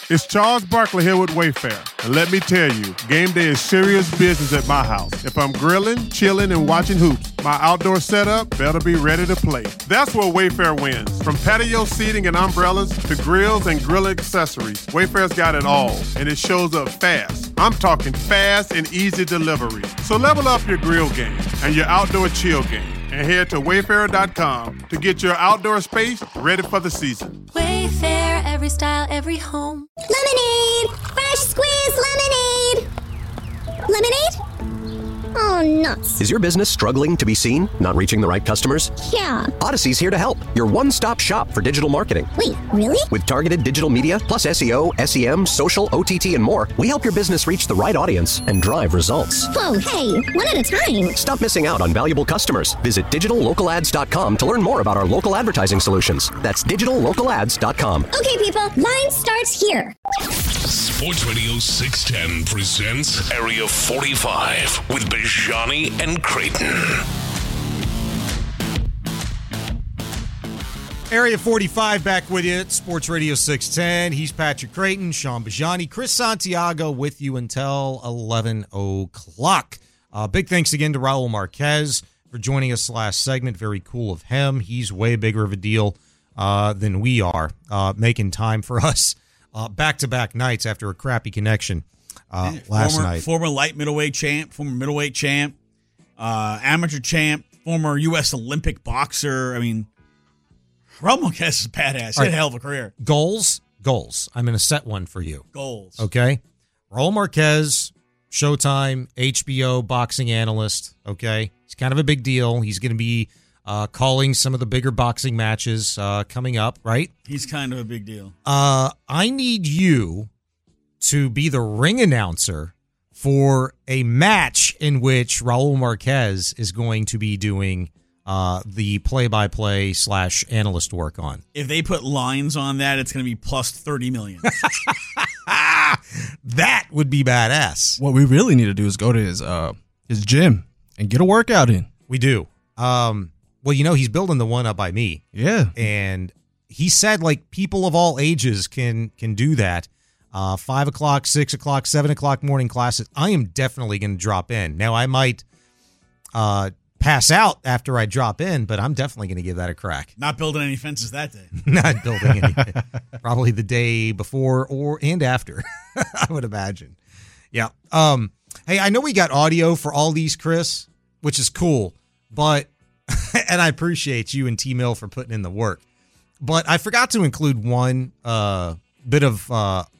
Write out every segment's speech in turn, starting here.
It's Charles Barkley here with Wayfair. And let me tell you, game day is serious business at my house. If I'm grilling, chilling, and watching hoops, my outdoor setup better be ready to play. That's where Wayfair wins. From patio seating and umbrellas to grills and grill accessories, Wayfair's got it all, and it shows up fast. I'm talking fast and easy delivery. So level up your grill game and your outdoor chill game, and head to Wayfair.com to get your outdoor space ready for the season. Wayfair, every style, every home. Lemonade! Fresh squeezed lemonade! Lemonade? Oh, nuts. Is your business struggling to be seen? Not reaching the right customers? Yeah. Odyssey's here to help. Your one-stop shop for digital marketing. Wait, really? With targeted digital media, plus SEO, SEM, social, OTT, and more, we help your business reach the right audience and drive results. Whoa, hey, one at a time. Stop missing out on valuable customers. Visit digitallocalads.com to learn more about our local advertising solutions. That's digitallocalads.com. Okay, people, line starts here. Sports Radio 610 presents Area 45 with Bajani and Creighton. Area 45 back with you at Sports Radio 610. He's Patrick Creighton, Sean Bajani, Chris Santiago with you until 11 o'clock. Big thanks again to Raul Marquez for joining us last segment. Very cool of him. He's way bigger of a deal than we are, making time for us back-to-back nights after a crappy connection last night. Former light middleweight champ, former middleweight champ, amateur champ, former U.S. Olympic boxer. I mean, Raul Marquez is a badass. He had a hell of a career. Goals. I'm going to set one for you. Goals. Okay. Raul Marquez, Showtime, HBO boxing analyst. Okay. He's kind of a big deal. He's going to be calling some of the bigger boxing matches coming up, right? He's kind of a big deal. I need you to be the ring announcer for a match in which Raul Marquez is going to be doing the play-by-play / analyst work on. If they put lines on that, it's going to be plus 30 million. That would be badass. What we really need to do is go to his gym and get a workout in. We do. Well, you know, he's building the one up by me. Yeah. And he said, like, people of all ages can do that. 5 o'clock, 6 o'clock, 7 o'clock morning classes. I am definitely going to drop in. Now, I might pass out after I drop in, but I'm definitely going to give that a crack. Not building any fences that day. Not building anything. Probably the day before and after, I would imagine. Yeah. Hey, I know we got audio for all these, Chris, which is cool, but and I appreciate you and T-Mill for putting in the work. But I forgot to include one bit of,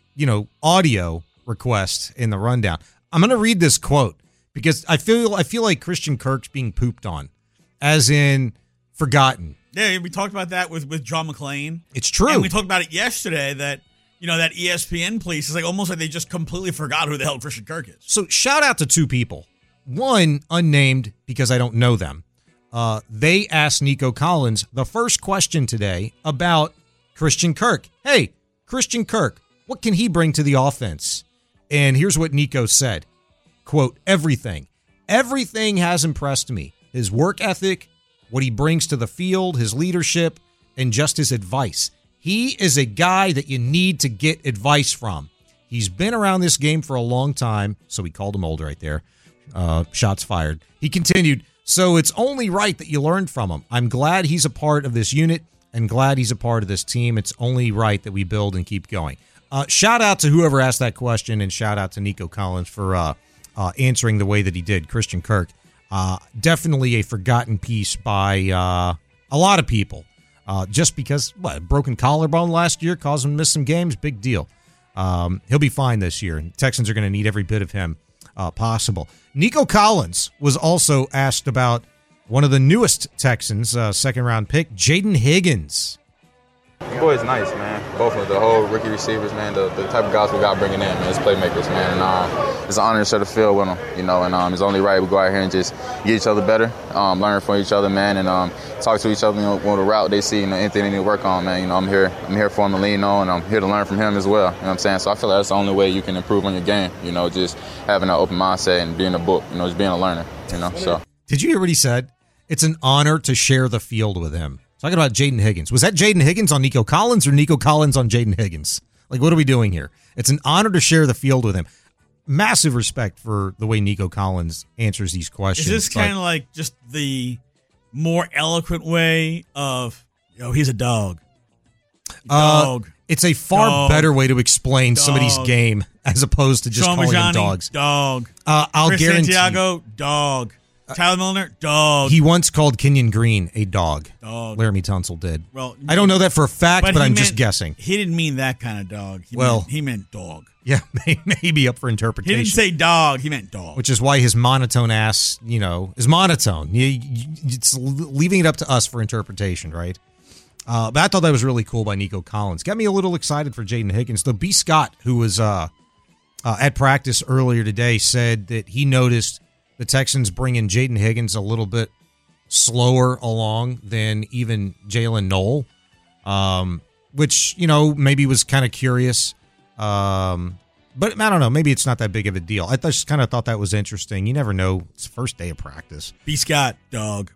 audio request in the rundown. I'm going to read this quote because I feel like Christian Kirk's being pooped on, as in forgotten. Yeah, we talked about that with John McClain. It's true. And we talked about it yesterday that, that ESPN police is like almost like they just completely forgot who the hell Christian Kirk is. So shout out to two people. One, unnamed because I don't know them. They asked Nico Collins the first question today about Christian Kirk. Hey, Christian Kirk, what can he bring to the offense? And here's what Nico said. Quote, everything. Everything has impressed me. His work ethic, what he brings to the field, his leadership, and just his advice. He is a guy that you need to get advice from. He's been around this game for a long time, so we called him old right there. Shots fired. He continued, so it's only right that you learned from him. I'm glad he's a part of this unit and glad he's a part of this team. It's only right that we build and keep going. Shout out to whoever asked that question, and shout out to Nico Collins for answering the way that he did. Christian Kirk, definitely a forgotten piece by a lot of people. Just because, broken collarbone last year caused him to miss some games, big deal. He'll be fine this year, and Texans are going to need every bit of him possible. Nico Collins was also asked about one of the newest Texans, second-round pick, Jaden Higgins. The boy's nice, man. Both of the whole rookie receivers, man, the type of guys we got bringing in, man, it's playmakers, man. And it's an honor to share the field with them, and it's only right we go out here and just get each other better, learn from each other, man, and talk to each other, on the route they see, anything they need to work on, man. I'm here for them to lean on, and I'm here to learn from him as well, you know what I'm saying? So I feel like that's the only way you can improve on your game, just having an open mindset and being a book, just being a learner, so. Did you hear what he said? It's an honor to share the field with him. Talking about Jaden Higgins. Was that Jaden Higgins on Nico Collins or Nico Collins on Jaden Higgins? Like, what are we doing here? It's an honor to share the field with him. Massive respect for the way Nico Collins answers these questions. Is this kind of like just the more eloquent way of, he's a dog? Dog. It's a far better way to explain somebody's game as opposed to just calling them dogs. Dog. I'll Chris guarantee. Santiago, dog. Tyler Milner, dog. He once called Kenyon Green a dog. Dog. Laramie Tunsil did. Well, I don't know that for a fact, but I'm just guessing. He didn't mean that kind of dog. He meant dog. Yeah, maybe up for interpretation. He didn't say dog. He meant dog. Which is why his monotone ass, is monotone. It's leaving it up to us for interpretation, right? But I thought that was really cool by Nico Collins. Got me a little excited for Jaden Higgins. Though B. Scott, who was at practice earlier today, said that he noticed the Texans bringing Jaden Higgins a little bit slower along than even Jalen Knoll, which, maybe was kind of curious. But I don't know. Maybe it's not that big of a deal. I just kind of thought that was interesting. You never know. It's the first day of practice. B. Scott, dog.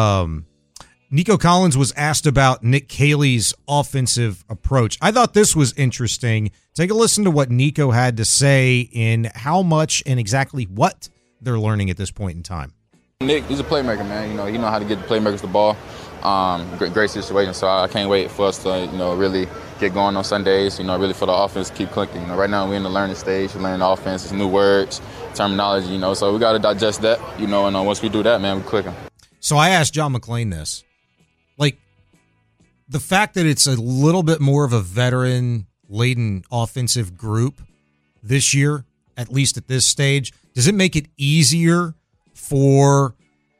Nico Collins was asked about Nick Caley's offensive approach. I thought this was interesting. Take a listen to what Nico had to say in how much and exactly what they're learning at this point in time. Nick, he's a playmaker, man. You know how to get the playmakers the ball. Great situation. So I can't wait for us to, really get going on Sundays. Really for the offense to keep clicking. Right now we're in the learning stage. We're learning the offense, it's new words, terminology. So we got to digest that. And once we do that, man, we're clicking. So I asked John McClain this. Like, the fact that it's a little bit more of a veteran-laden offensive group this year, at least at this stage, does it make it easier for,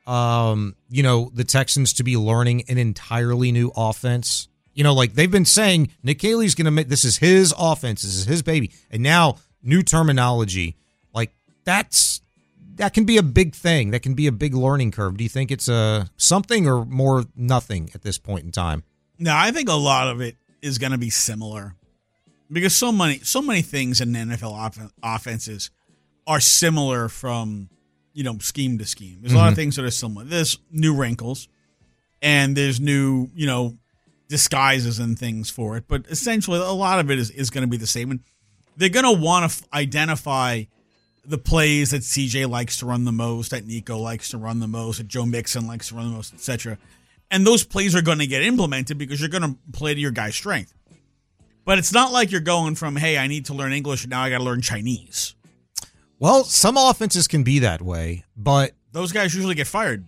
the Texans to be learning an entirely new offense? Like they've been saying, Nick Caley's going to make, this is his offense, this is his baby. And now new terminology, like that can be a big thing. That can be a big learning curve. Do you think it's something or more nothing at this point in time? No, I think a lot of it is going to be similar because so many things in the NFL offenses are similar from, scheme to scheme. There's a lot of things that are similar. There's new wrinkles and there's new, disguises and things for it. But essentially, a lot of it is going to be the same. And they're going to want to identify the plays that CJ likes to run the most, that Nico likes to run the most, that Joe Mixon likes to run the most, etc. And those plays are going to get implemented because you're going to play to your guy's strength. But it's not like you're going from, hey, I need to learn English and now I got to learn Chinese. Well, some offenses can be that way, but those guys usually get fired.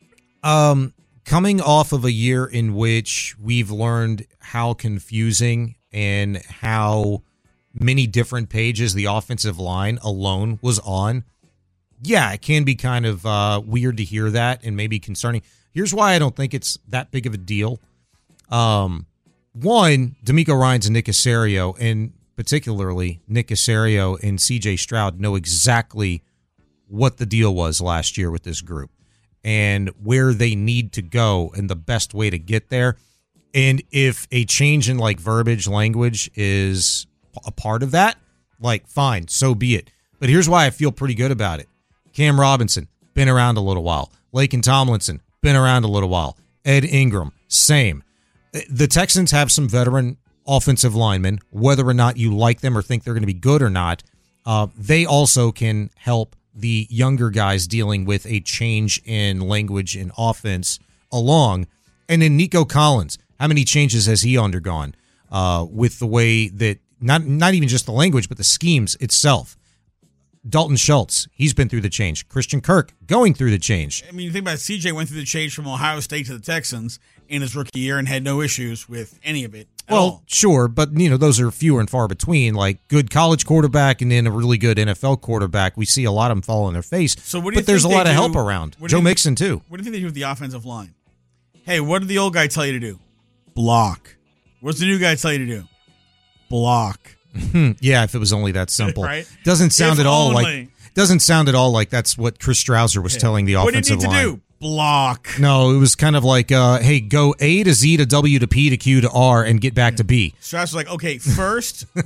Coming off of a year in which we've learned how confusing and how many different pages the offensive line alone was on, yeah, it can be kind of weird to hear that and maybe concerning. Here's why I don't think it's that big of a deal. One, D'Amico Ryans and Nick Caserio, and particularly Nick Caserio and C.J. Stroud, know exactly what the deal was last year with this group and where they need to go and the best way to get there. And if a change in verbiage, language is a part of that, fine, so be it. But here's why I feel pretty good about it. Cam Robinson, been around a little while. Laken Tomlinson, been around a little while. Ed Ingram, same. The Texans have some veteran offensive linemen, whether or not you like them or think they're going to be good or not. They also can help the younger guys dealing with a change in language and offense along. And then Nico Collins, how many changes has he undergone with the way that not even just the language, but the schemes itself? Dalton Schultz, he's been through the change. Christian Kirk going through the change. I mean, you think about it, CJ went through the change from Ohio State to the Texans in his rookie year and had no issues with any of it. Well, sure, but those are fewer and far between. Like good college quarterback and then a really good NFL quarterback, we see a lot of them fall on their face. So what do you but there's a think lot they of do- help around. what do Joe you- Mixon too. What do you think they do with the offensive line? Hey, what did the old guy tell you to do? Block. What's the new guy tell you to do? Block. Yeah, if it was only that simple. Right? Doesn't sound If at all only. like that's what Chris Strouser was telling the What do you offensive need to line. do? Block. No, it was kind of like, hey, go A to Z to W to P to Q to R and get back to B. Strauss was like, okay, first, do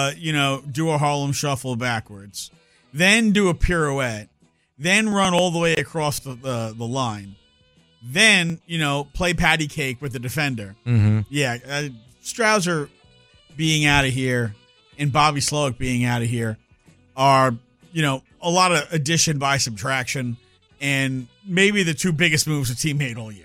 a Harlem Shuffle backwards, then do a pirouette, then run all the way across the line, then, play patty cake with the defender. Mm-hmm. Yeah, Strouser being out of here and Bobby Slowick being out of here are, a lot of addition by subtraction, and maybe the two biggest moves a team made all year.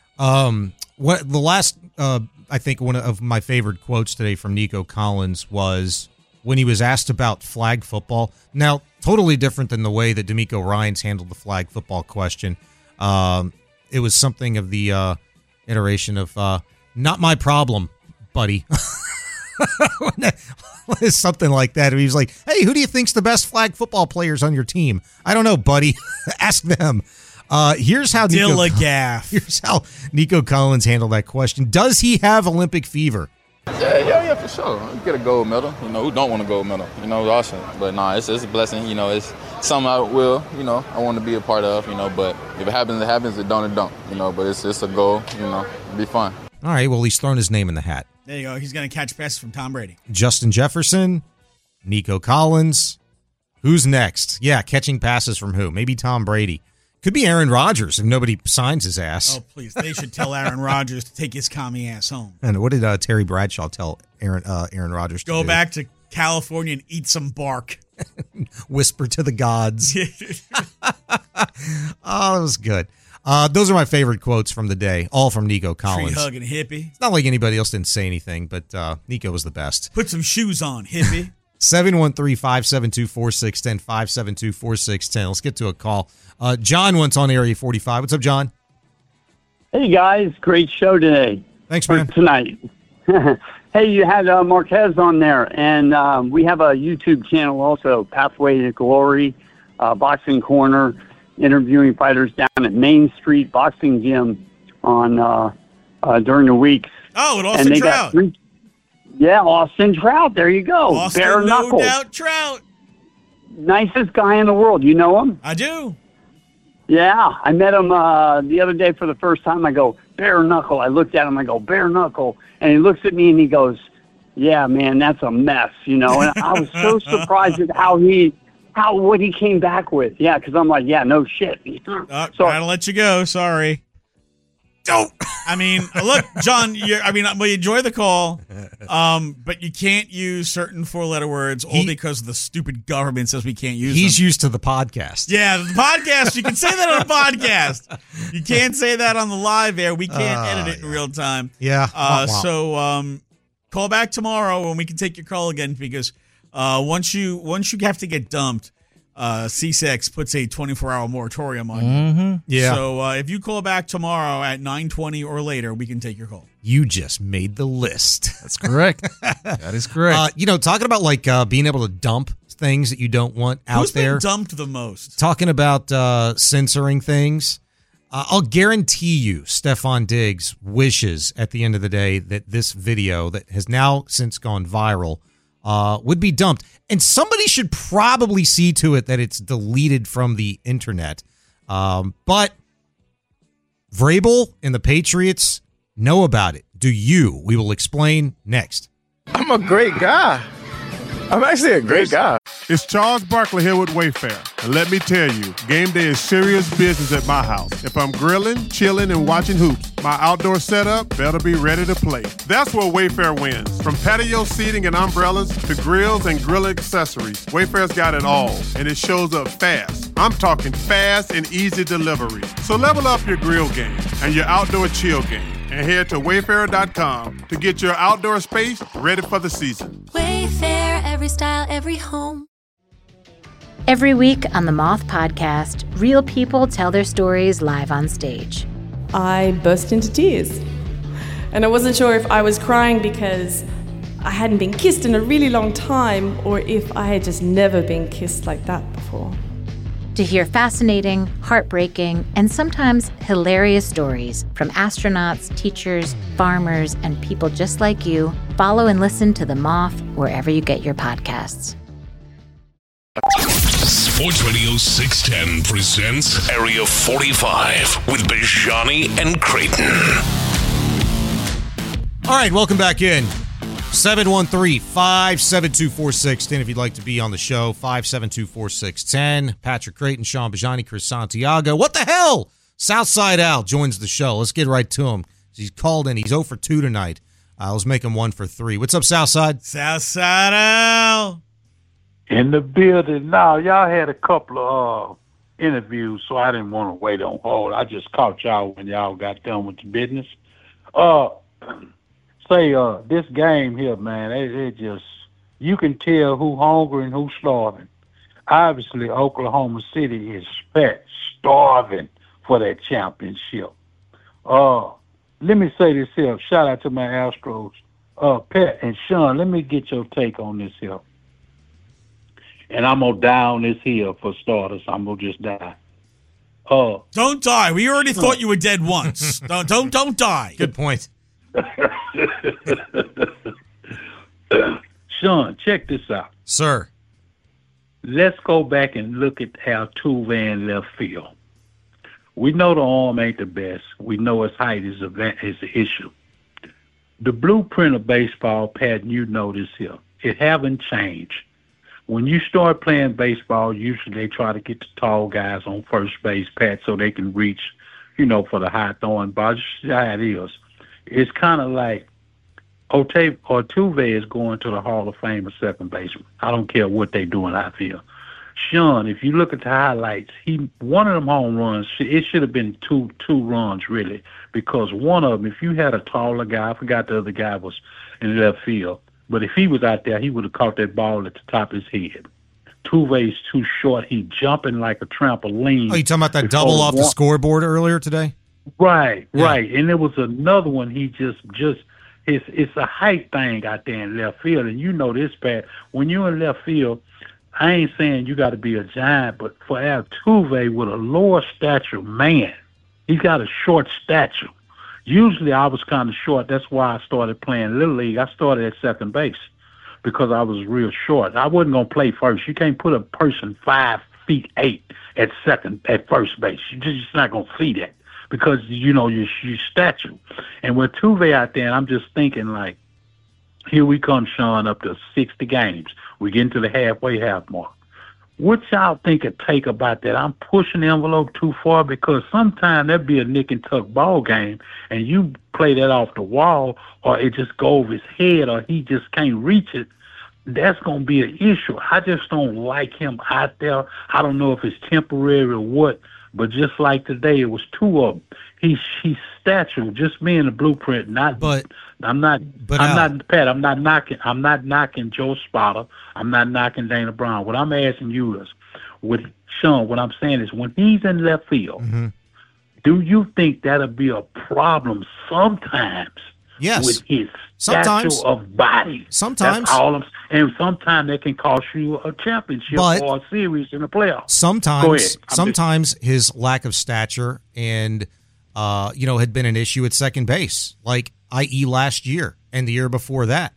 I think one of my favorite quotes today from Nico Collins was when he was asked about flag football. Now, totally different than the way that D'Amico Ryans handled the flag football question. It was something of the iteration of, not my problem, buddy. Something like that. He was like, hey, who do you think's the best flag football players on your team? I don't know, buddy. Ask them. Here's how Nico Collins handled that question. Does he have Olympic fever? Yeah, for sure. You get a gold medal. Who don't want a gold medal? It's awesome. But it's a blessing. It's something I will, I want to be a part of, but if it happens, it happens. It don't, but it's a goal, it'll be fun. All right, well, he's thrown his name in the hat. There you go. He's going to catch passes from Tom Brady. Justin Jefferson, Nico Collins. Who's next? Yeah, catching passes from who? Maybe Tom Brady. Could be Aaron Rodgers if nobody signs his ass. Oh, please. They should tell Aaron Rodgers to take his commie ass home. And what did Terry Bradshaw tell Aaron Rodgers to do? Go back to California and eat some bark. Whisper to the gods. Oh, that was good. Those are my favorite quotes from the day, all from Nico Collins. Tree hugging hippie. It's not like anybody else didn't say anything, but Nico was the best. Put some shoes on, hippie. 713-572-4610, 572-4610. Let's get to a call. John wants on Area 45. What's up, John? Hey, guys. Great show today. Thanks, man. Tonight. Hey, you had Marquez on there, and we have a YouTube channel also, Pathway to Glory, Boxing Corner, interviewing fighters down at Main Street Boxing Gym on during the weeks. Oh, and Austin Trout. Austin Trout. There you go. Austin, Bare knuckle. No doubt, Trout. Nicest guy in the world. You know him? I do. Yeah, I met him the other day for the first time. I go, bare knuckle. I looked at him. I go, bare knuckle. And he looks at me and he goes, yeah, man, that's a mess, And I was so surprised at what he came back with. Yeah, because I'm like, yeah, no shit. So I'll let you go. Sorry. Don't. I mean, look, John, we enjoy the call, but you can't use certain four-letter words only because the stupid government says we can't use them. He's used to the podcast. Yeah, the podcast. You can say that on a podcast. You can't say that on the live air. We can't edit it in real time. Yeah. So call back tomorrow and we can take your call again because once you have to get dumped, CSEX puts a 24-hour moratorium on you. Mm-hmm. Yeah. So if you call back tomorrow at 9:20 or later, we can take your call. You just made the list. That's correct. That is correct. Talking about being able to dump things that you don't want out there. Who's been dumped the most? Talking about censoring things. I'll guarantee you Stefan Diggs wishes at the end of the day that this video that has now since gone viral would be dumped. And somebody should probably see to it that it's deleted from the internet. But Vrabel and the Patriots know about it. Do you? We will explain next. I'm a great guy. I'm actually a great guy. It's Charles Barkley here with Wayfair. And let me tell you, game day is serious business at my house. If I'm grilling, chilling, and watching hoops, my outdoor setup better be ready to play. That's where Wayfair wins. From patio seating and umbrellas to grills and grill accessories, Wayfair's got it all, and it shows up fast. I'm talking fast and easy delivery. So level up your grill game and your outdoor chill game, and head to Wayfair.com to get your outdoor space ready for the season. Wayfair, every style, every home. Every week on the Moth Podcast, real people tell their stories live on stage. I burst into tears. And I wasn't sure if I was crying because I hadn't been kissed in a really long time or if I had just never been kissed like that before. To hear fascinating, heartbreaking, and sometimes hilarious stories from astronauts, teachers, farmers, and people just like you, follow and listen to The Moth wherever you get your podcasts. Sports Radio 610 presents Area 45 with Bijani and Creighton. All right, welcome back in. 713-572-4610 if you'd like to be on the show. 572-4610. Patrick Creighton, Sean Bijani, Chris Santiago. What the hell? Southside Al joins the show. Let's get right to him. He's called in. He's 0 for 2 tonight. Let's make them 1 for 3. What's up, Southside? Southside Al. In the building now. Y'all had a couple of interviews, so I didn't want to wait on hold. I just caught y'all when y'all got done with the business. This game here, man, it just, you can tell who hungry and who starving. Obviously, Oklahoma City is starving for that championship. Let me say this here. Shout out to my Astros. Pat and Sean, let me get your take on this here. And I'm going to die on this hill for starters. I'm going to just die. Don't die. We already thought you were dead once. Don't die. Good point. Sean, check this out. Sir. Let's go back and look at Altuve in left field. We know the arm ain't the best. We know his height is the issue. The blueprint of baseball, Pat, you know this here. It haven't changed. When you start playing baseball, usually they try to get the tall guys on first base, Pat, so they can reach, for the high throwing ball. Just how it is. It's kind of like Altuve is going to the Hall of Fame at second baseman. I don't care what they do in outfield. Sean, if you look at the highlights, one of them home runs, it should have been two runs really, because one of them, if you had a taller guy, I forgot the other guy was in left field, but if he was out there, he would have caught that ball at the top of his head. Altuve's too short. He jumping like a trampoline. Oh, you talking about that double off the scoreboard earlier today? Right. And there was another one. He just it's a height thing out there in left field, and you know this, Pat. When you're in left field, I ain't saying you got to be a giant, but for Altuve with a lower stature man, he's got a short stature. Usually I was kind of short. That's why I started playing Little League. I started at second base because I was real short. I wasn't going to play first. You can't put a person 5'8" at first base. You're just not going to see that because, your stature. And with Altuve out there, and I'm just thinking like, here we come, Sean, up to 60 games. We get into the halfway mark. What y'all think it take about that? I'm pushing the envelope too far because sometimes there'd be a nick and tuck ball game and you play that off the wall or it just go over his head or he just can't reach it. That's going to be an issue. I just don't like him out there. I don't know if it's temporary or what, but just like today, it was two of them. He's stature, just being the blueprint, I'm not knocking Joe Spotter. I'm not knocking Dana Brown. What I'm asking you is, with Sean, what I'm saying is, when he's in left field, do you think that'll be a problem sometimes? Yes. With his stature of body. Sometimes. That's all and sometimes that can cost you a championship or a series in the playoffs. Sometimes his lack of stature and had been an issue at second base, like i.e. last year and the year before that.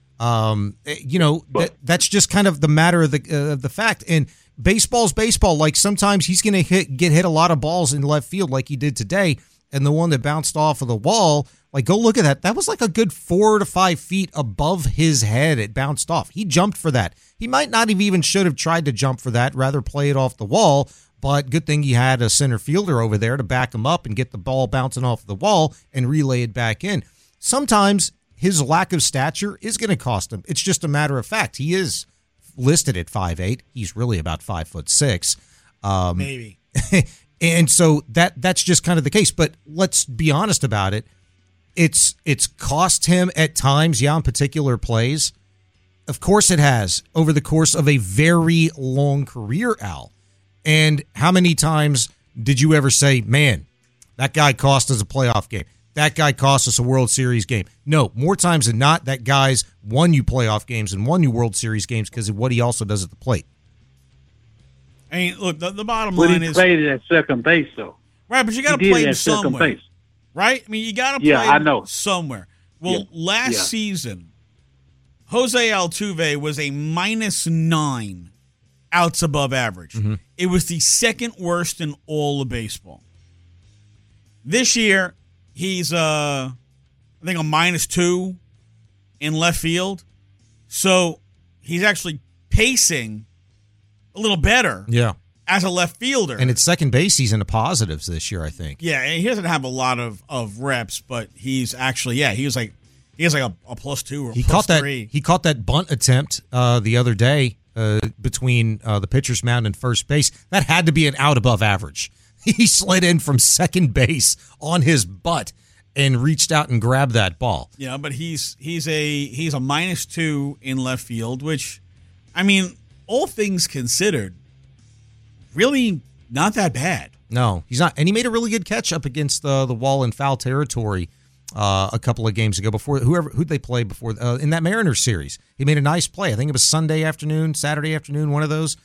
That's just kind of the matter of the fact. And baseball's baseball. Like sometimes he's going to get hit a lot of balls in left field like he did today. And the one that bounced off of the wall, like go look at that. That was like a good 4 to 5 feet above his head. It bounced off. He jumped for that. He might not have even should have tried to jump for that, rather play it off the wall. But good thing he had a center fielder over there to back him up and get the ball bouncing off the wall and relay it back in. Sometimes his lack of stature is going to cost him. It's just a matter of fact. He is listed at 5'8". He's really about 5'6". Maybe. And so that's just kind of the case. But let's be honest about it. It's cost him at times, in particular plays. Of course it has, over the course of a very long career, Al. And how many times did you ever say, man, that guy cost us a playoff game? That guy cost us a World Series game? No, more times than not, that guy's won you playoff games and won you World Series games because of what he also does at the plate. I mean, look, the bottom line is... But he played it at second base, though. Right, but you got to play him somewhere. Base. Right? I mean, you got to play him somewhere. Well, last season, Jose Altuve was a -9 outs above average. Mm-hmm. It was the second worst in all of baseball. This year, he's, I think, a -2 in left field. So he's actually pacing a little better as a left fielder. And at second base, he's in the positives this year, I think. Yeah, he doesn't have a lot of reps, but he's actually, he was like He has like a +2 or He plus caught that. 3. He caught that bunt attempt the other day between the pitcher's mound and first base. That had to be an out above average. He slid in from second base on his butt and reached out and grabbed that ball. Yeah, but he's a -2 in left field, which, I mean, all things considered, really not that bad. No, he's not. And he made a really good catch up against the wall in foul territory a couple of games ago before who'd they play before in that Mariners series. He made a nice play. I think it was Saturday afternoon, one of those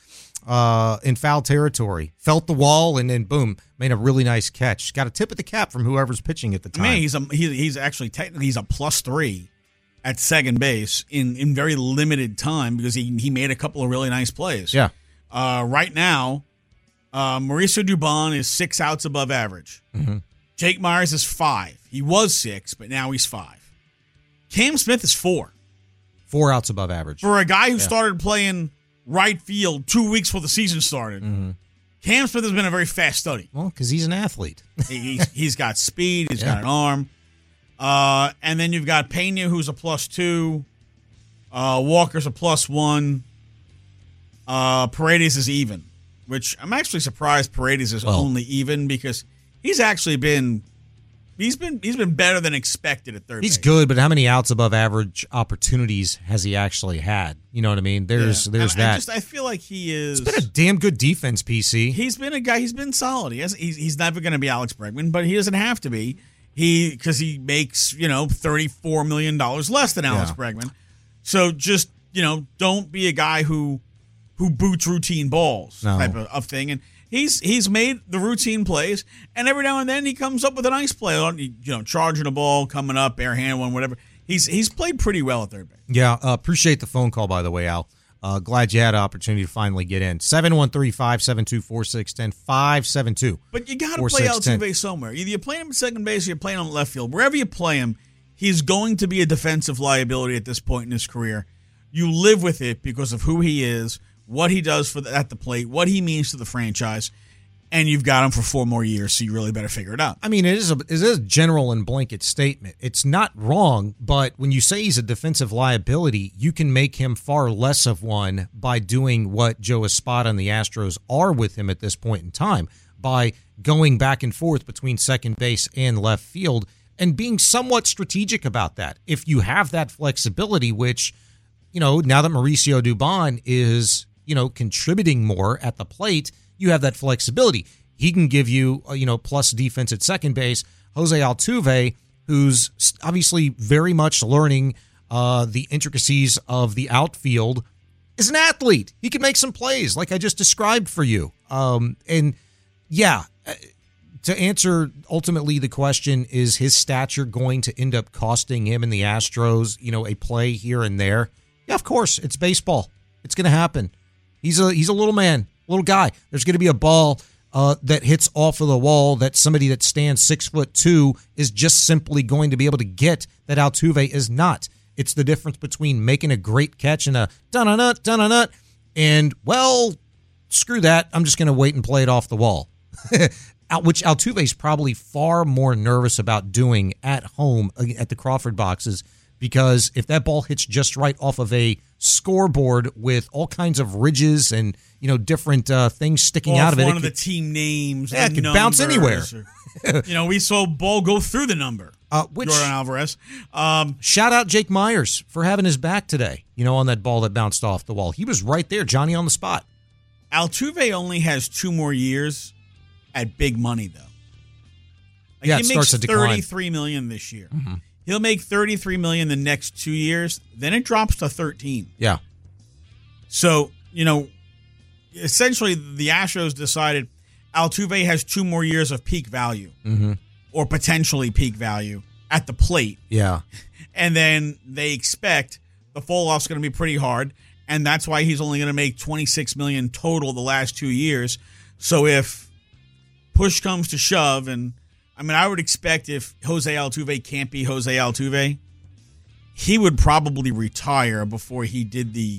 in foul territory. Felt the wall and then boom, made a really nice catch. Got a tip of the cap from whoever's pitching at the time. I mean, he's actually technically he's a +3 at second base in very limited time because he made a couple of really nice plays. Yeah. Right now, Mauricio Dubon is 6 outs above average. Mm-hmm. Jake Myers is 5. He was 6, but now he's 5. Cam Smith is 4. 4 outs above average. For a guy who started playing right field 2 weeks before the season started, Cam Smith has been a very fast study. Well, because he's an athlete. He's got speed. He's got an arm. And then you've got Pena, who's a +2. Walker's a +1. Paredes is even, which I'm actually surprised Paredes is only even because he's actually been better than expected at third base. He's good, but how many outs above average opportunities has he actually had? You know what I mean? There's that. I feel like he is. It's been a damn good defense, PC. He's been a guy. He's been solid. He's never going to be Alex Bregman, but he doesn't have to be. Because he makes $34 million less than Alex Bregman. So just don't be a guy who boots routine balls type of thing. And he's made the routine plays, and every now and then he comes up with a nice play, charging a ball, coming up, bare-handed one, whatever. He's played pretty well at third base. Yeah, appreciate the phone call, by the way, Al. Glad you had an opportunity to finally get in. 713-572-4610, 572. But you got to play Altuve somewhere. Either you play him at second base or you play him on left field. Wherever you play him, he's going to be a defensive liability at this point in his career. You live with it because of who he is, what he does at the plate, what he means to the franchise, and you've got him for 4 more years, so you really better figure it out. I mean, it is a general and blanket statement. It's not wrong, but when you say he's a defensive liability, you can make him far less of one by doing what Joe Espada and the Astros are with him at this point in time, by going back and forth between second base and left field and being somewhat strategic about that. If you have that flexibility, which, now that Mauricio Dubon is contributing more at the plate, you have that flexibility. He can give you, plus defense at second base. Jose Altuve, who's obviously very much learning the intricacies of the outfield, is an athlete. He can make some plays like I just described for you. To answer ultimately the question, is his stature going to end up costing him and the Astros, a play here and there? Yeah, of course. It's baseball. It's going to happen. He's a little man, little guy. There's going to be a ball that hits off of the wall that somebody that stands 6'2" is just simply going to be able to get that Altuve is not. It's the difference between making a great catch and a dun-a-nut, and, well, screw that. I'm just going to wait and play it off the wall, which Altuve's probably far more nervous about doing at home at the Crawford boxes, because if that ball hits just right off of a scoreboard with all kinds of ridges and different things sticking out of it, one of the team names, it could bounce anywhere. We saw ball go through the number. Jordan Alvarez. Shout out Jake Myers for having his back today. On that ball that bounced off the wall, he was right there, Johnny on the spot. Altuve only has 2 more years at big money, though. It starts to decline. $33 million this year. Mm-hmm. He'll make $33 million the next 2 years. Then it drops to 13. Yeah. So, essentially the Astros decided Altuve has 2 more years of peak value, or potentially peak value at the plate. Yeah. And then they expect the fall-off's going to be pretty hard, and that's why he's only going to make $26 million total the last 2 years. So if push comes to shove, and I would expect if Jose Altuve can't be Jose Altuve, he would probably retire before he did the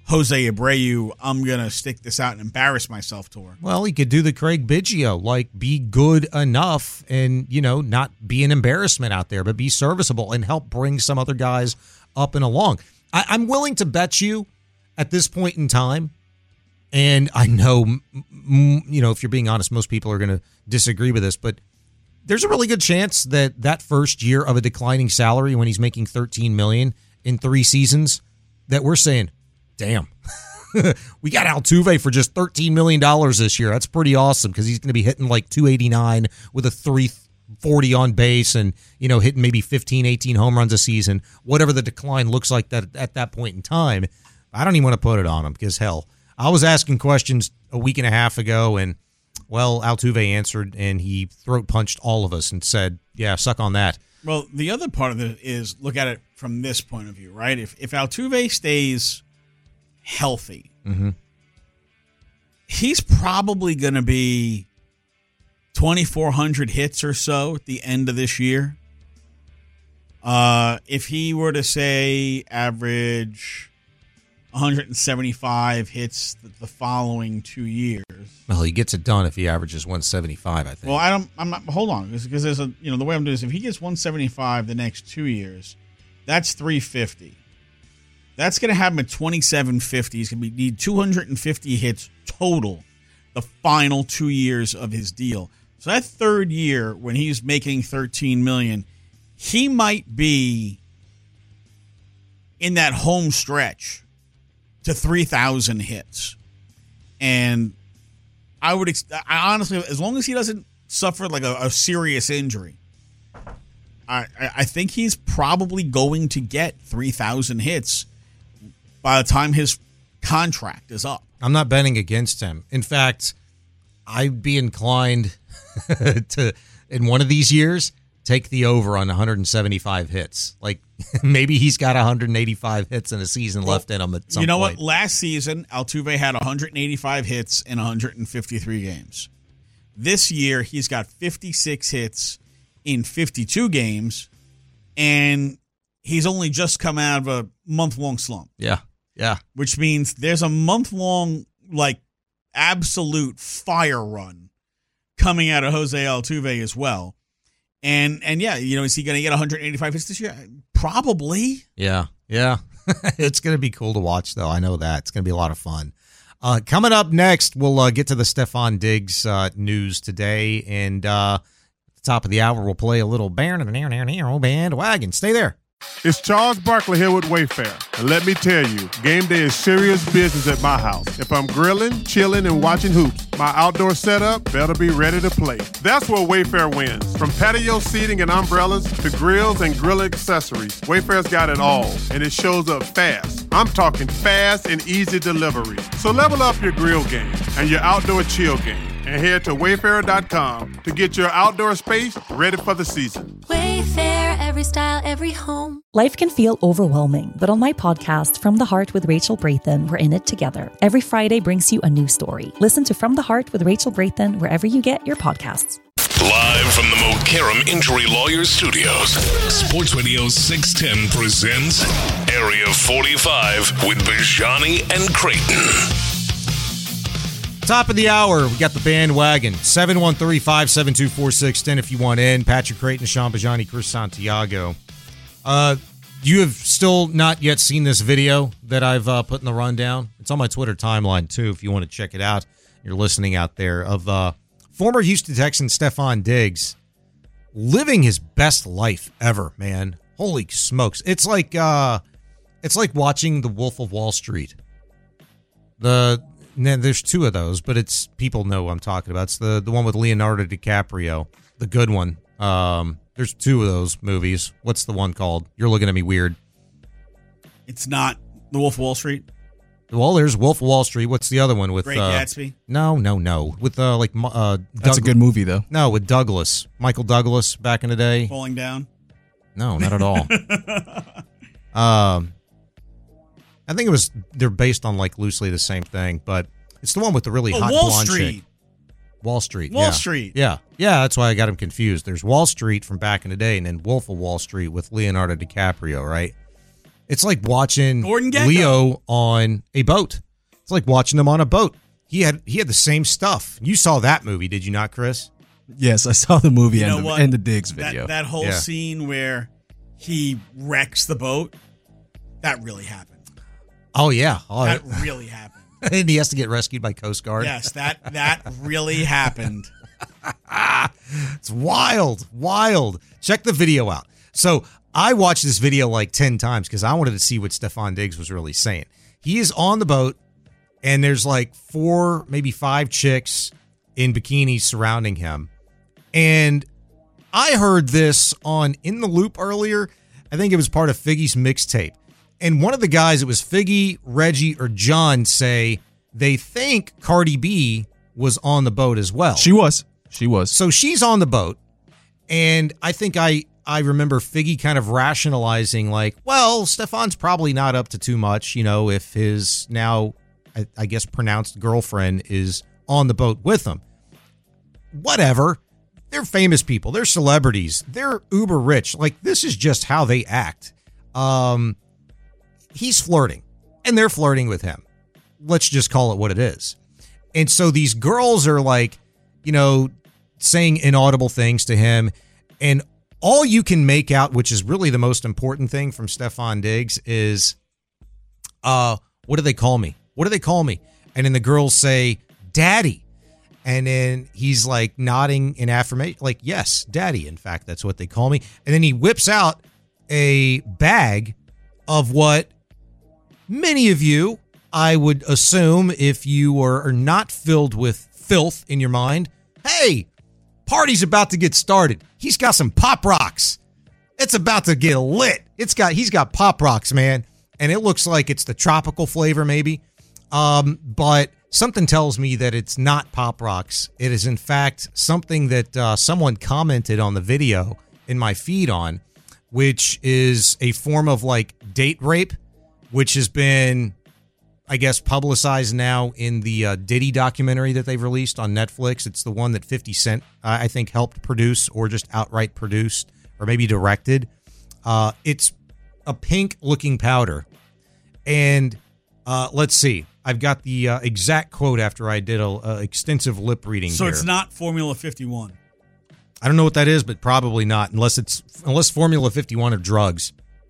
Jose Abreu, I'm going to stick this out and embarrass myself tour. Well, he could do the Craig Biggio, like be good enough and, not be an embarrassment out there, but be serviceable and help bring some other guys up and along. I'm willing to bet you at this point in time, and I know, if you're being honest, most people are going to disagree with this, but there's a really good chance that first year of a declining salary when he's making $13 million in 3 seasons, that we're saying, damn, we got Altuve for just $13 million this year. That's pretty awesome because he's going to be hitting like 289 with a 340 on base and, hitting maybe 15, 18 home runs a season, whatever the decline looks like that at that point in time. I don't even want to put it on him because, hell, I was asking questions a week and a half ago and, well, Altuve answered and he throat punched all of us and said, yeah, suck on that. Well, the other part of it is look at it from this point of view, right? If Altuve stays healthy, he's probably going to be 2,400 hits or so at the end of this year. If he were to, say, average 175 hits the following 2 years. Well, he gets it done if he averages 175, I think. Well, I'm not. Hold on, because there's the way I'm doing this. If he gets 175 the next 2 years, that's 350. That's going to have him at 2,750. He's going to need 250 hits total the final 2 years of his deal. So that third year, when he's making $13 million, he might be in that home stretch to 3,000 hits. And I honestly, as long as he doesn't suffer like a serious injury, I think he's probably going to get 3,000 hits by the time his contract is up. I'm not betting against him. In fact, I'd be inclined to, in one of these years, take the over on 175 hits. Like, maybe he's got 185 hits in a season left in him at some point. You know what? Last season, Altuve had 185 hits in 153 games. This year, he's got 56 hits in 52 games, and he's only just come out of a month-long slump. Yeah. Which means there's a month-long, absolute fire run coming out of Jose Altuve as well. And yeah, is he going to get 185 hits this year? Probably. Yeah. It's going to be cool to watch, though. I know that. It's going to be a lot of fun. Coming up next, we'll get to the Stefon Diggs news today. And at the top of the hour, we'll play a little bandwagon. Stay there. It's Charles Barkley here with Wayfair. And let me tell you, game day is serious business at my house. If I'm grilling, chilling, and watching hoops, my outdoor setup better be ready to play. That's where Wayfair wins. From patio seating and umbrellas to grills and grill accessories, Wayfair's got it all, and it shows up fast. I'm talking fast and easy delivery. So level up your grill game and your outdoor chill game, and head to Wayfair.com to get your outdoor space ready for the season. Wayfair, every style, every home. Life can feel overwhelming, but on my podcast, From the Heart with Rachel Brathen, we're in it together. Every Friday brings you a new story. Listen to From the Heart with Rachel Brathen wherever you get your podcasts. Live from the Mokaram Injury Lawyers Studios, Sports Radio 610 presents Area 45 with Bijani and Creighton. Top of the hour, we got the bandwagon. 713-572-4610 if you want in. Patrick Creighton, Sean Bijani, Chris Santiago. You have still not yet seen this video that I've put in the rundown. It's on my Twitter timeline, too, if you want to check it out. You're listening out there. Of former Houston Texan Stefon Diggs living his best life ever, man. Holy smokes. It's like watching The Wolf of Wall Street. There's two of those, but it's people know what I'm talking about. It's the one with Leonardo DiCaprio, the good one. There's two of those movies. What's the one called? You're looking at me weird. It's not The Wolf of Wall Street? Well, there's Wolf of Wall Street. What's the other one with? Great Gatsby? No. With that's a good movie though. No, with Douglas, Michael Douglas back in the day. Falling Down? No, not at all. I think they're based on loosely the same thing, but it's the one with the really hot blonde chick. Wall Street. Wall Street. Yeah, that's why I got him confused. There's Wall Street from back in the day, and then Wolf of Wall Street with Leonardo DiCaprio, right? It's like watching Gordon Gekko. Leo on a boat. It's like watching him on a boat. He had the same stuff. You saw that movie, did you not, Chris? Yes, I saw the movie You know and what? the Diggs video. That whole scene where he wrecks the boat, that really happened. Oh, yeah. That really happened. And he has to get rescued by Coast Guard. Yes, that really happened. It's wild. Check the video out. So I watched this video like 10 times because I wanted to see what Stefon Diggs was really saying. He is on the boat, and there's like 4, maybe 5 chicks in bikinis surrounding him. And I heard this on In the Loop earlier. I think it was part of Figgy's mixtape. And one of the guys, it was Figgy, Reggie, or John, say they think Cardi B was on the boat as well. She was. So she's on the boat. And I think I remember Figgy kind of rationalizing like, well, Stefon's probably not up to too much, if his now, I guess, pronounced girlfriend is on the boat with him. Whatever. They're famous people. They're celebrities. They're uber rich. Like, this is just how they act. He's flirting, and they're flirting with him. Let's just call it what it is. And so these girls are like, saying inaudible things to him. And all you can make out, which is really the most important thing from Stefon Diggs, is, what do they call me? What do they call me? And then the girls say, Daddy. And then he's like nodding in affirmation, like, yes, Daddy. In fact, that's what they call me. And then he whips out a bag of what many of you, I would assume, if you are not filled with filth in your mind, hey, party's about to get started. He's got some Pop Rocks. It's about to get lit. He's got Pop Rocks, man. And it looks like it's the tropical flavor, maybe. But something tells me that it's not Pop Rocks. It is, in fact, something that someone commented on the video in my feed on, which is a form of like date rape, which has been, I guess, publicized now in the Diddy documentary that they've released on Netflix. It's the one that 50 Cent, I think, helped produce or just outright produced or maybe directed. It's a pink-looking powder. And let's see. I've got the exact quote after I did a extensive lip reading So here. it's not Formula 51. I don't know what that is, but probably not, unless Formula 51 are drugs.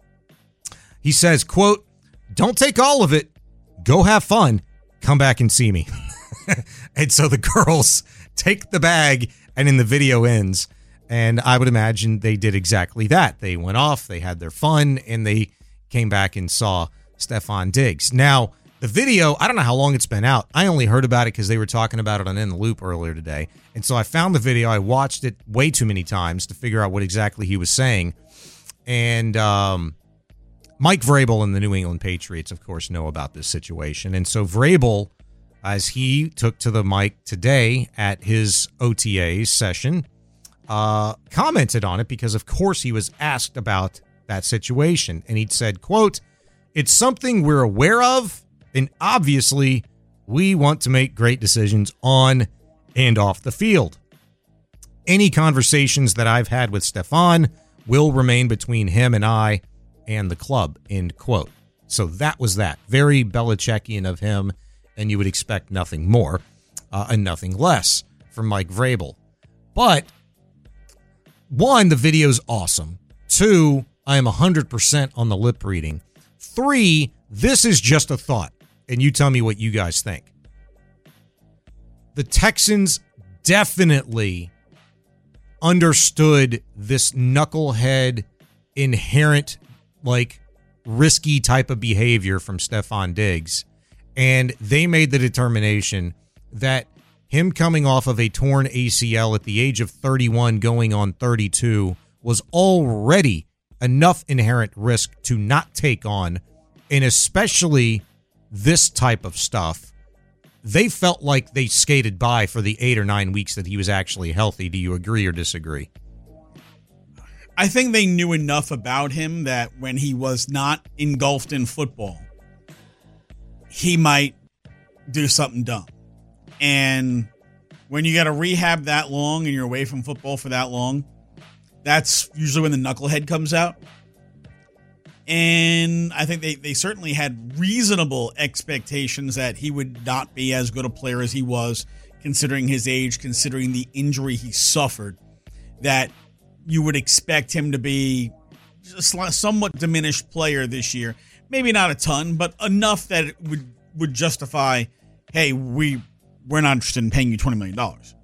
He says, quote, "Don't take all of it. Go have fun. Come back and see me." And so the girls take the bag, and then the video ends. And I would imagine they did exactly that. They went off, they had their fun, and they came back and saw Stefon Diggs. Now, the video, I don't know how long it's been out. I only heard about it because they were talking about it on In the Loop earlier today. And so I found the video. I watched it way too many times to figure out what exactly he was saying. And Mike Vrabel and the New England Patriots, of course, know about this situation. And so Vrabel, as he took to the mic today at his OTA session, commented on it because, of course, he was asked about that situation. And he'd said, quote, "It's something we're aware of. And obviously, we want to make great decisions on and off the field. Any conversations that I've had with Stefon will remain between him and I and the club," end quote. So that was that. Very Belichickian of him, and you would expect nothing more and nothing less from Mike Vrabel. But, 1, the video's awesome. 2, I am 100% on the lip reading. 3, this is just a thought. And you tell me what you guys think. The Texans definitely understood this knucklehead, inherent, like, risky type of behavior from Stefon Diggs. And they made the determination that him coming off of a torn ACL at the age of 31 going on 32 was already enough inherent risk to not take on, and especially this type of stuff. They felt like they skated by for the 8 or 9 weeks that he was actually healthy. Do you agree or disagree? I think they knew enough about him that when he was not engulfed in football, he might do something dumb. And when you got to rehab that long and you're away from football for that long, that's usually when the knucklehead comes out. And I think they certainly had reasonable expectations that he would not be as good a player as he was, considering his age, considering the injury he suffered, that you would expect him to be a somewhat diminished player this year. Maybe not a ton, but enough that it would justify, hey, we're not interested in paying you $20 million.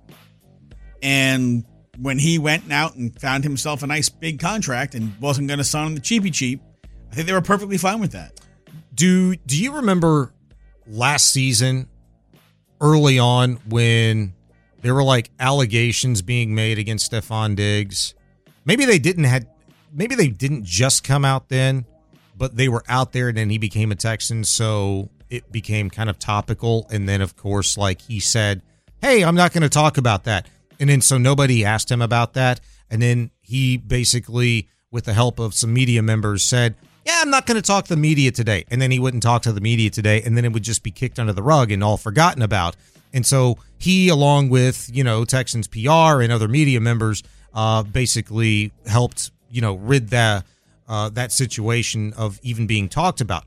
And when he went out and found himself a nice big contract and wasn't going to sign on the cheap, I think they were perfectly fine with that. Do you remember last season, early on, when there were like allegations being made against Stephon Diggs? Maybe they didn't just come out then, but they were out there and then he became a Texan, so it became kind of topical. And then, of course, like he said, hey, I'm not going to talk about that. And then so nobody asked him about that. And then he basically, with the help of some media members, said, yeah, I'm not going to talk to the media today. And then he wouldn't talk to the media today. And then it would just be kicked under the rug and all forgotten about. And so he, along with, Texans PR and other media members, basically helped, rid that situation of even being talked about.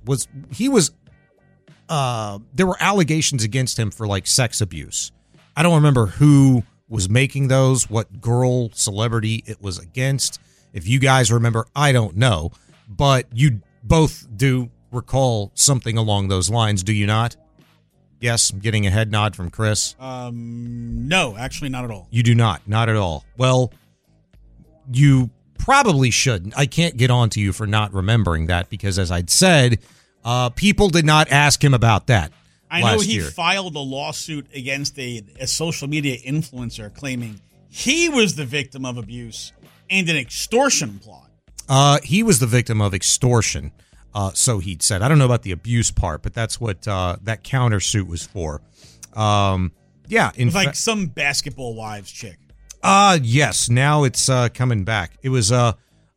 There were allegations against him for like sex abuse. I don't remember who was making those, what girl celebrity it was against. If you guys remember, I don't know. But you both do recall something along those lines, do you not? Yes, I'm getting a head nod from Chris. No, actually not at all. You do not at all. Well, you probably shouldn't. I can't get on to you for not remembering that because, as I'd said, people did not ask him about that. I know he filed a lawsuit against a social media influencer claiming he was the victim of abuse and an extortion plot. He was the victim of extortion, so he'd said. I don't know about the abuse part, but that's what that countersuit was for. Like some basketball wives chick. Yes. Now it's coming back. It was let's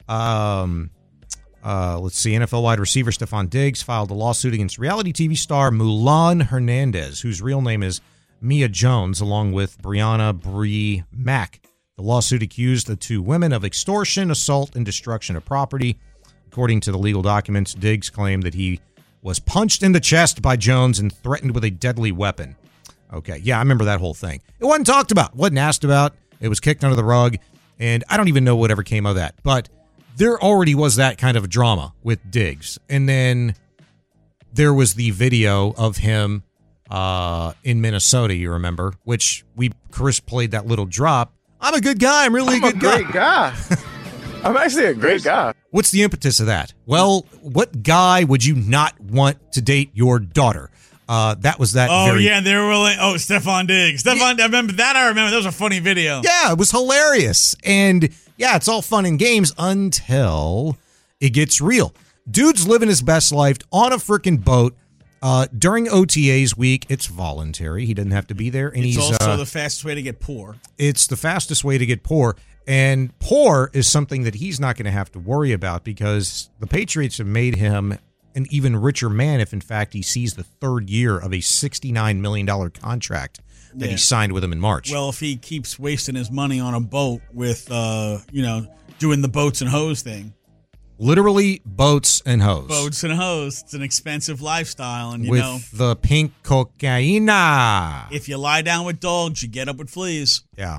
see, NFL wide receiver Stephon Diggs filed a lawsuit against reality TV star Mulan Hernandez, whose real name is Mia Jones, along with Brianna Bree Mack. The lawsuit accused the two women of extortion, assault, and destruction of property. According to the legal documents, Diggs claimed that he was punched in the chest by Jones and threatened with a deadly weapon. Okay, yeah, I remember that whole thing. It wasn't talked about, wasn't asked about. It was kicked under the rug, and I don't even know whatever came of that. But there already was that kind of drama with Diggs. And then there was the video of him in Minnesota, you remember, which Chris played that little drop. I'm a good guy. I'm really a good guy. Great guy. I'm actually a great guy. What's the impetus of that? Well, what guy would you not want to date your daughter? That was that. Oh, yeah. They were like, Stephon Diggs. I remember that. That was a funny video. Yeah, it was hilarious. And yeah, it's all fun and games until it gets real. Dude's living his best life on a freaking boat. During OTAs week, it's voluntary. He doesn't have to be there. And it's also the fastest way to get poor. It's the fastest way to get poor. And poor is something that he's not going to have to worry about because the Patriots have made him an even richer man if, in fact, he sees the third year of a $69 million contract that he signed with him in March. Well, if he keeps wasting his money on a boat with, doing the boats and hose thing. Literally boats and hose. Boats and hose. It's an expensive lifestyle. And with the pink cocaina. If you lie down with dogs, you get up with fleas. Yeah.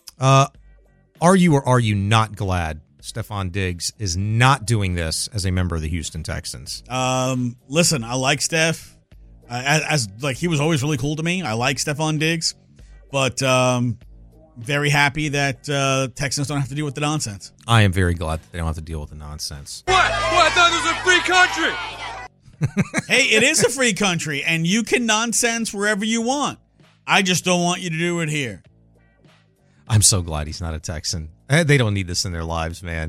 Are you or are you not glad Stephon Diggs is not doing this as a member of the Houston Texans? Listen, I like Steph. He was always really cool to me. I like Stephon Diggs. But very happy that Texans don't have to deal with the nonsense. I am very glad that they don't have to deal with the nonsense. What? I thought it was a free country. Hey, it is a free country, and you can nonsense wherever you want. I just don't want you to do it here. I'm so glad he's not a Texan. They don't need this in their lives, man.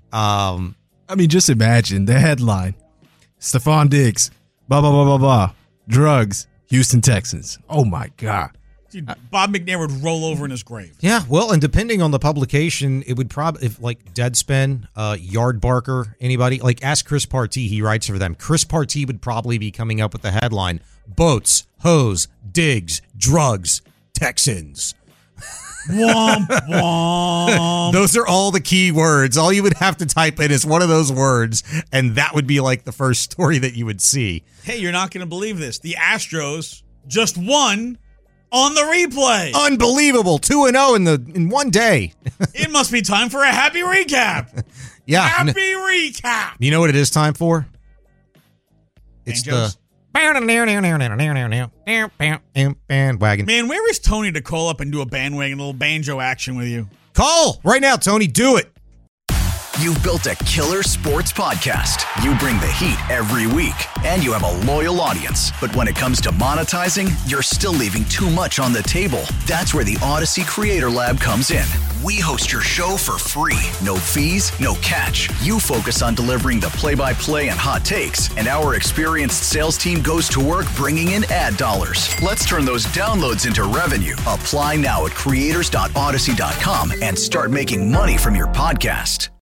Just imagine the headline. Stephon Diggs, blah, blah, blah, blah, blah. Drugs, Houston Texans. Oh, my God. Dude, Bob McNair would roll over in his grave. Yeah, well, and depending on the publication, it would probably, if like Deadspin, Yardbarker, anybody, like ask Chris Partee, he writes for them. Chris Partee would probably be coming up with the headline, Boats, Hose, Diggs, Drugs, Texans. Womp womp. Those are all the key words. All you would have to type in is one of those words, and that would be like the first story that you would see. Hey, you're not going to believe this. The Astros just won on the replay. Unbelievable. 2-0 in one day. It must be time for a happy recap. Yeah. Happy recap. You know what it is time for? It's Banjos? the bandwagon. Man, where is Tony to call up and do a bandwagon, little banjo action with you? Call right now, Tony. Do it. You've built a killer sports podcast. You bring the heat every week, and you have a loyal audience. But when it comes to monetizing, you're still leaving too much on the table. That's where the Odyssey Creator Lab comes in. We host your show for free. No fees, no catch. You focus on delivering the play-by-play and hot takes, and our experienced sales team goes to work bringing in ad dollars. Let's turn those downloads into revenue. Apply now at creators.odyssey.com and start making money from your podcast.